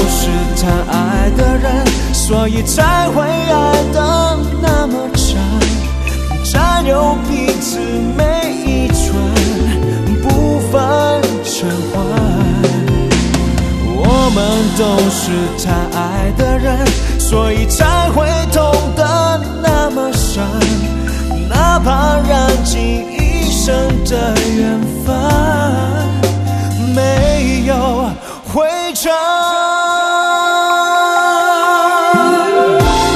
是他爱的人，所以才会爱得那么真，占有彼此每一寸，不分成坏。我们都是他爱的人，所以才会痛得那么深，哪怕燃尽一生的缘